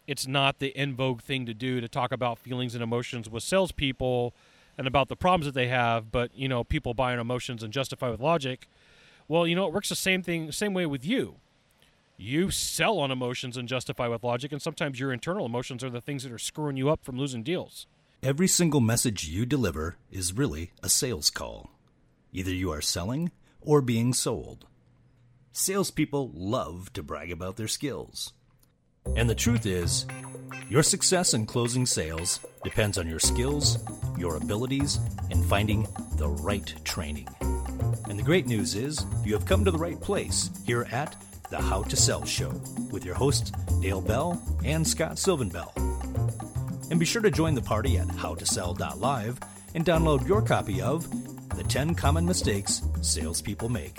it's not the in vogue thing to do to talk about feelings and emotions with salespeople and about the problems that they have, but people buy on emotions and justify with logic. Well, it works the same way with you. You sell on emotions and justify with logic, and sometimes your internal emotions are the things that are screwing you up from losing deals. Every single message you deliver is really a sales call. Either you are selling or being sold. Salespeople love to brag about their skills. And the truth is, your success in closing sales depends on your skills, your abilities, and finding the right training. And the great news is, you have come to the right place here at the How to Sell Show with your hosts Dale Bell and Scott Silvenbell. And be sure to join the party at howtosell.live and download your copy of The 10 Common Mistakes Salespeople Make.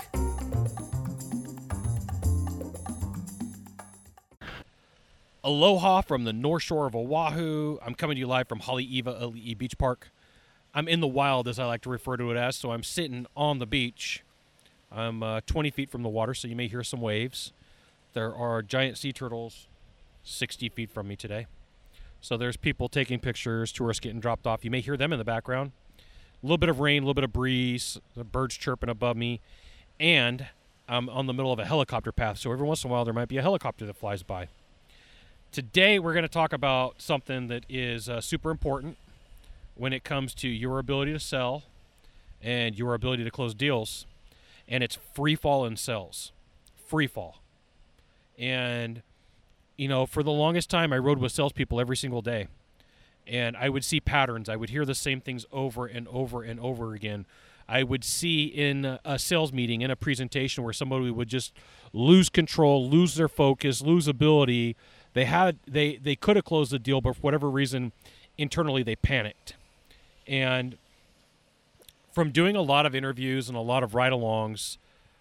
Aloha from the North Shore of Oahu. I'm coming to you live from Haleiwa Ali'i Beach Park. I'm in the wild, as I like to refer to it as, so I'm sitting on the beach. I'm 20 feet from the water, so you may hear some waves. There are giant sea turtles 60 feet from me today. So there's people taking pictures, tourists getting dropped off. You may hear them in the background. A little bit of rain, a little bit of breeze, the birds chirping above me, and I'm on the middle of a helicopter path, so every once in a while there might be a helicopter that flies by. Today we're going to talk about something that is super important when it comes to your ability to sell and your ability to close deals, and it's free fall in sales. Free fall. And, for the longest time I rode with salespeople every single day, and I would see patterns. I would hear the same things over and over and over again. I would see in a sales meeting, in a presentation, where somebody would just lose control, lose their focus, lose ability. They could have closed the deal, but for whatever reason, internally they panicked. And from doing a lot of interviews and a lot of ride-alongs,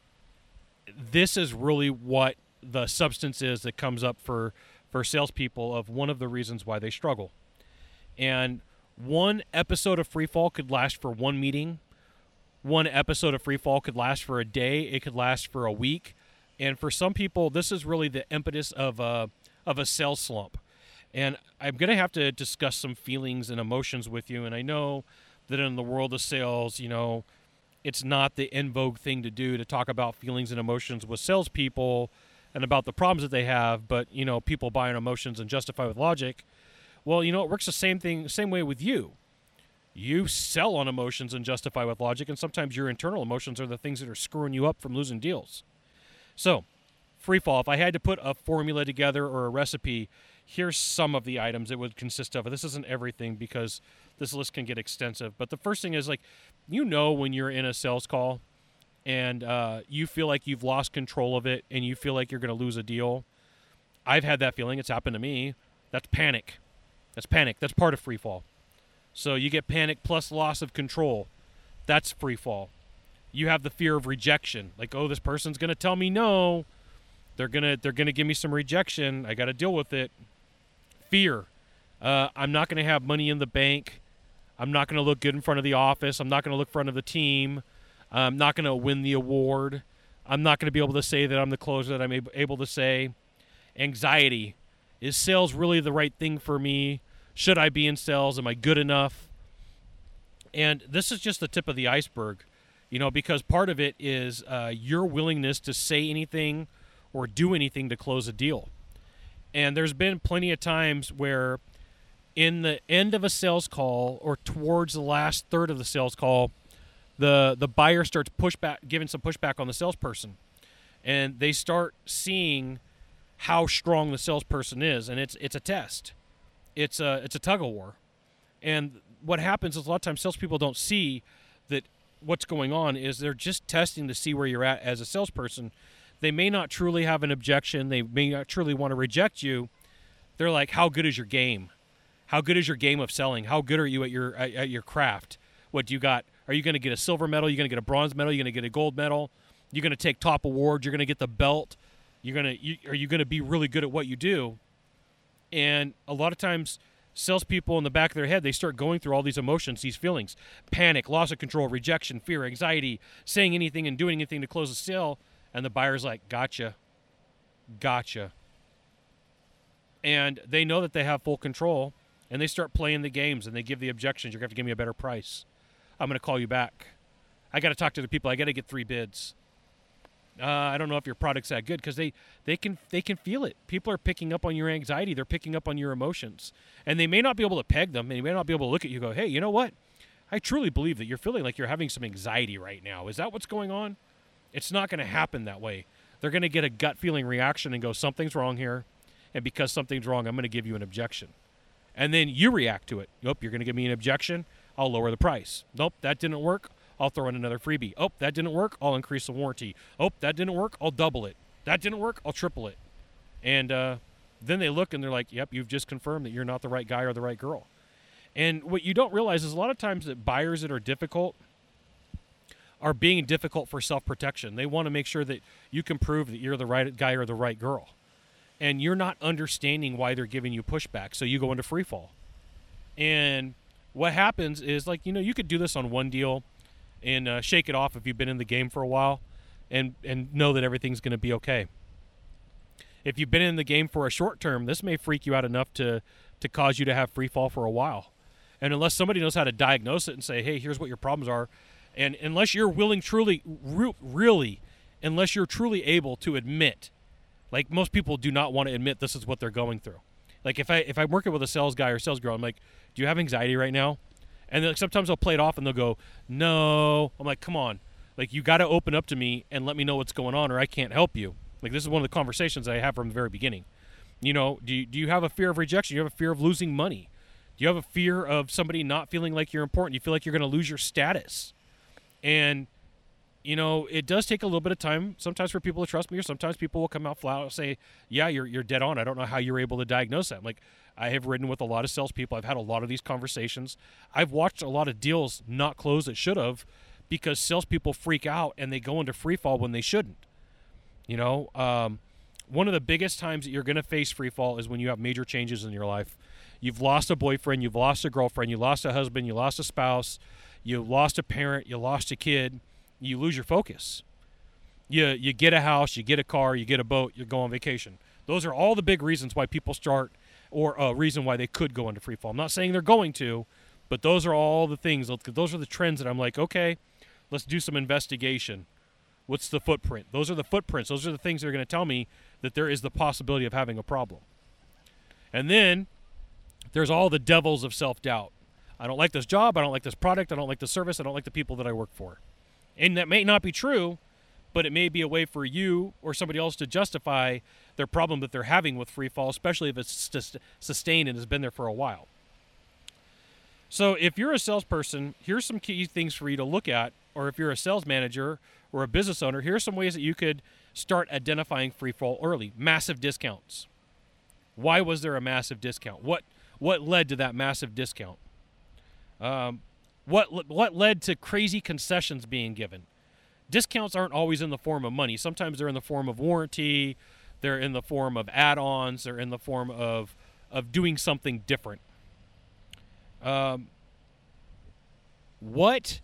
this is really what the substance is that comes up for salespeople of one of the reasons why they struggle. And one episode of free fall could last for one meeting. One episode of free fall could last for a day. It could last for a week. And for some people, this is really the impetus of a sales slump. And I'm going to have to discuss some feelings and emotions with you. And I know that in the world of sales, it's not the in vogue thing to do to talk about feelings and emotions with salespeople and about the problems that they have, but, people buy on emotions and justify with logic. Well, it works the same way with you. You sell on emotions and justify with logic, and sometimes your internal emotions are the things that are screwing you up from losing deals. So, free fall, if I had to put a formula together or a recipe, here's some of the items it would consist of. This isn't everything because this list can get extensive. But the first thing is, when you're in a sales call and you feel like you've lost control of it and you feel like you're going to lose a deal. I've had that feeling. It's happened to me. That's panic. That's panic. That's part of free fall. So you get panic plus loss of control. That's free fall. You have the fear of rejection. This person's going to tell me no. They're gonna give me some rejection. I got to deal with it. Fear. I'm not going to have money in the bank. I'm not going to look good in front of the office. I'm not going to look in front of the team. I'm not going to win the award. I'm not going to be able to say that I'm the closer that I'm able to say. Anxiety. Is sales really the right thing for me? Should I be in sales? Am I good enough? And this is just the tip of the iceberg, because part of it is your willingness to say anything or do anything to close a deal. And there's been plenty of times where in the end of a sales call or towards the last third of the sales call, the buyer starts giving some pushback on the salesperson. And they start seeing how strong the salesperson is, and it's a test. It's a tug of war. And what happens is a lot of times salespeople don't see that what's going on is they're just testing to see where you're at as a salesperson. They may not truly have an objection. They may not truly want to reject you. They're like, how good is your game? How good is your game of selling? How good are you at your craft? What do you got? Are you going to get a silver medal? Are you going to get a bronze medal? Are you going to get a gold medal? You're going to take top awards. You're going to get the belt. Are you going to be really good at what you do? And a lot of times, salespeople in the back of their head, they start going through all these emotions, these feelings: panic, loss of control, rejection, fear, anxiety, saying anything and doing anything to close a sale. And the buyer's like, gotcha. And they know that they have full control, and they start playing the games, and they give the objections. You're going to have to give me a better price. I'm going to call you back. I got to talk to the people. I got to get 3 bids. I don't know if your product's that good, because they can feel it. People are picking up on your anxiety. They're picking up on your emotions. And they may not be able to peg them, and they may not be able to look at you and go, hey, you know what? I truly believe that you're feeling like you're having some anxiety right now. Is that what's going on? It's not going to happen that way. They're going to get a gut feeling reaction and go, something's wrong here. And because something's wrong, I'm going to give you an objection. And then you react to it. Nope, you're going to give me an objection. I'll lower the price. Nope, that didn't work. I'll throw in another freebie. Oh, that didn't work. I'll increase the warranty. Oh, that didn't work. I'll double it. That didn't work. I'll triple it. And then they look and they're like, yep, you've just confirmed that you're not the right guy or the right girl. And what you don't realize is a lot of times that buyers that are difficult are being difficult for self-protection. They want to make sure that you can prove that you're the right guy or the right girl. And you're not understanding why they're giving you pushback. So you go into free fall. And what happens is, like, you could do this on one deal and shake it off if you've been in the game for a while and know that everything's going to be okay. If you've been in the game for a short term, this may freak you out enough to cause you to have free fall for a while. And unless somebody knows how to diagnose it and say, hey, here's what your problems are, and unless you're willing unless you're truly able to admit, like most people do not want to admit this is what they're going through. Like if I'm working with a sales guy or sales girl, I'm like, do you have anxiety right now? And then sometimes I'll play it off and they'll go, no. I'm like, come on. Like, you got to open up to me and let me know what's going on or I can't help you. Like, this is one of the conversations I have from the very beginning. Do you have a fear of rejection? Do you have a fear of losing money? Do you have a fear of somebody not feeling like you're important? You feel like you're going to lose your status? And, it does take a little bit of time sometimes for people to trust me, or sometimes people will come out flat out and say, yeah, you're dead on. I don't know how you're able to diagnose that. I'm like, I have ridden with a lot of salespeople. I've had a lot of these conversations. I've watched a lot of deals not close that should have because salespeople freak out and they go into free fall when they shouldn't. One of the biggest times that you're going to face free fall is when you have major changes in your life. You've lost a boyfriend, you've lost a girlfriend, you lost a husband, you lost a spouse, you lost a parent, you lost a kid. You lose your focus. You get a house, you get a car, you get a boat, you go on vacation. Those are all the big reasons why people start, or a reason why they could go into free fall. I'm not saying they're going to, but those are all the things. Those are the trends that I'm like, okay, let's do some investigation. What's the footprint? Those are the footprints. Those are the things that are going to tell me that there is the possibility of having a problem. And then there's all the devils of self-doubt. I don't like this job. I don't like this product. I don't like the service. I don't like the people that I work for. And that may not be true, but it may be a way for you or somebody else to justify their problem that they're having with free fall, especially if it's sustained and has been there for a while. So if you're a salesperson, here's some key things for you to look at, or if you're a sales manager or a business owner, here's some ways that you could start identifying free fall early. Massive discounts. Why was there a massive discount? What led to that massive discount? What led to crazy concessions being given? Discounts aren't always in the form of money. Sometimes they're in the form of warranty. They're in the form of add-ons. They're in the form of doing something different. What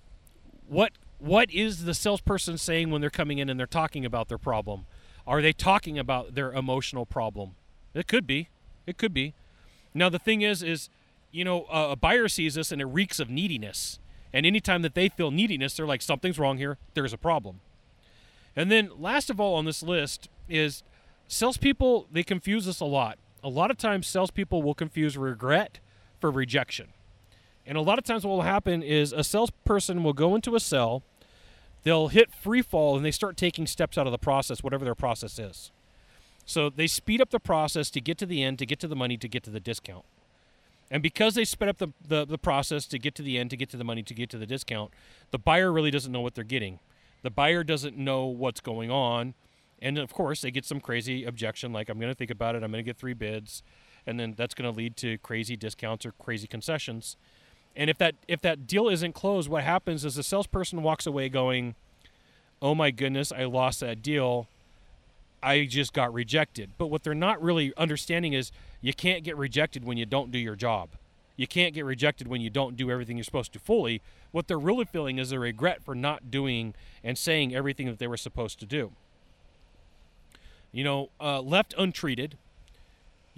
is the salesperson saying when they're coming in and they're talking about their problem? Are they talking about their emotional problem? It could be. Now, the thing is a buyer sees this and it reeks of neediness. And anytime that they feel neediness, they're like, something's wrong here. There's a problem. And then last of all on this list is salespeople, they confuse this a lot. A lot of times salespeople will confuse regret for rejection. And a lot of times what will happen is a salesperson will go into a sell, they'll hit free fall, and they start taking steps out of the process, whatever their process is. So they speed up the process to get to the end, to get to the money, to get to the discount. And because they sped up the process to get to the end, to get to the money, to get to the discount, the buyer really doesn't know what they're getting. The buyer doesn't know what's going on. And, of course, they get some crazy objection like, I'm going to think about it, I'm going to get 3 bids, and then that's going to lead to crazy discounts or crazy concessions. And if that deal isn't closed, what happens is the salesperson walks away going, oh, my goodness, I lost that deal. I just got rejected. But what they're not really understanding is you can't get rejected when you don't do your job. You can't get rejected when you don't do everything you're supposed to fully. What they're really feeling is a regret for not doing and saying everything that they were supposed to do. Left untreated,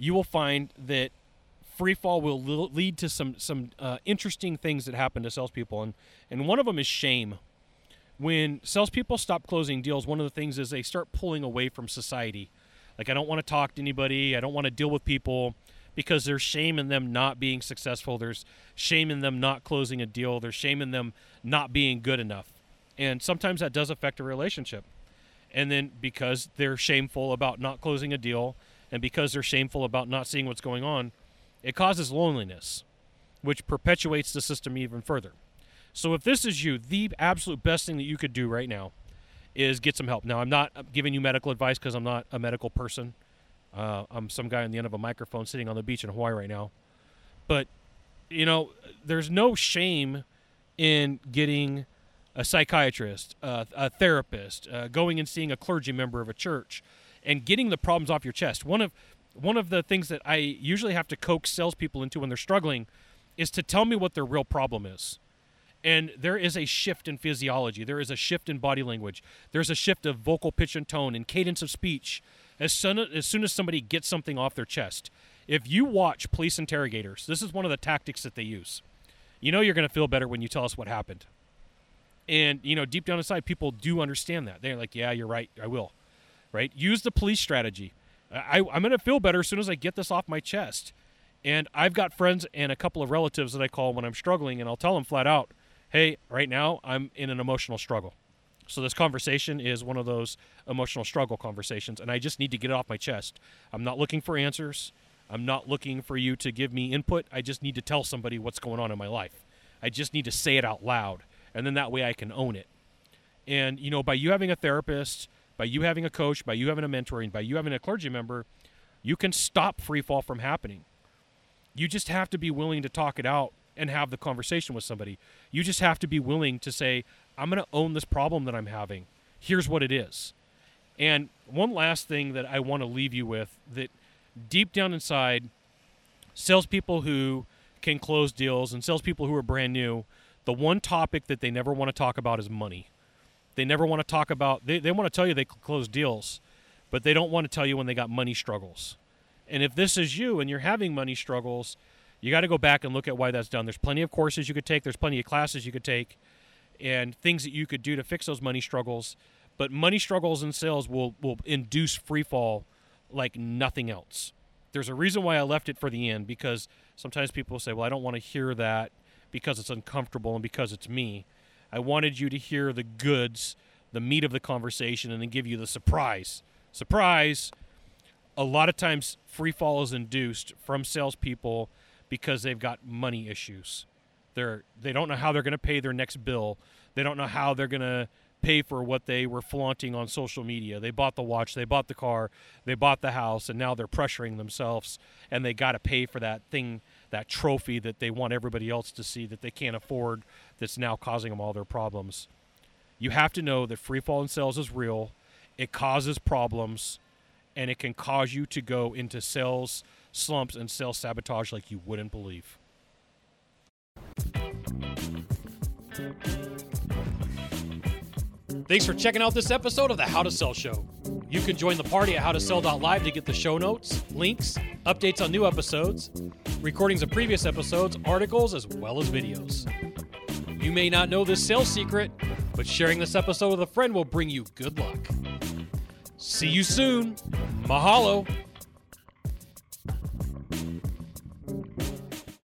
you will find that free fall will lead to some interesting things that happen to salespeople, and one of them is shame. When salespeople stop closing deals, one of the things is they start pulling away from society. Like, I don't want to talk to anybody. I don't want to deal with people because there's shame in them not being successful. There's shame in them not closing a deal. There's shame in them not being good enough. And sometimes that does affect a relationship. And then because they're shameful about not closing a deal and because they're shameful about not seeing what's going on, it causes loneliness, which perpetuates the system even further. So if this is you, the absolute best thing that you could do right now is get some help. Now, I'm not giving you medical advice because I'm not a medical person. I'm some guy on the end of a microphone sitting on the beach in Hawaii right now. But, there's no shame in getting a psychiatrist, a therapist, going and seeing a clergy member of a church, and getting the problems off your chest. One of the things that I usually have to coax salespeople into when they're struggling is to tell me what their real problem is. And there is a shift in physiology. There is a shift in body language. There's a shift of vocal pitch and tone and cadence of speech as soon as somebody gets something off their chest. If you watch police interrogators, this is one of the tactics that they use. You're going to feel better when you tell us what happened. And, deep down inside, people do understand that. They're like, yeah, you're right. I will. Right? Use the police strategy. I'm going to feel better as soon as I get this off my chest. And I've got friends and a couple of relatives that I call when I'm struggling, and I'll tell them flat out, hey, right now I'm in an emotional struggle. So this conversation is one of those emotional struggle conversations, and I just need to get it off my chest. I'm not looking for answers. I'm not looking for you to give me input. I just need to tell somebody what's going on in my life. I just need to say it out loud, and then that way I can own it. And, by you having a therapist, by you having a coach, by you having a mentor, and by you having a clergy member, you can stop free fall from happening. You just have to be willing to talk it out and have the conversation with somebody. You just have to be willing to say, I'm going to own this problem that I'm having. Here's what it is. And one last thing that I want to leave you with, that deep down inside, salespeople who can close deals and salespeople who are brand new, the one topic that they never want to talk about is money. They never want to talk about, they want to tell you they close deals, but they don't want to tell you when they got money struggles. And if this is you and you're having money struggles, you got to go back and look at why that's done. There's plenty of courses you could take. There's plenty of classes you could take and things that you could do to fix those money struggles. But money struggles in sales will induce free fall like nothing else. There's a reason why I left it for the end, because sometimes people say, well, I don't want to hear that because it's uncomfortable and because it's me. I wanted you to hear the goods, the meat of the conversation, and then give you the surprise. Surprise! A lot of times free fall is induced from salespeople because they've got money issues. They don't know how they're going to pay their next bill. They don't know how they're going to pay for what they were flaunting on social media. They bought the watch, they bought the car, they bought the house, and now they're pressuring themselves, and they got to pay for that thing, that trophy that they want everybody else to see that they can't afford, that's now causing them all their problems. You have to know that free fall in sales is real. It causes problems, and it can cause you to go into sales slumps and sales sabotage like you wouldn't believe. Thanks for checking out this episode of the How to Sell Show. You can join the party at howtosell.live to get the show notes, links, updates on new episodes, recordings of previous episodes, articles, as well as videos. You may not know this sales secret, but sharing this episode with a friend will bring you good luck. See you soon. Mahalo.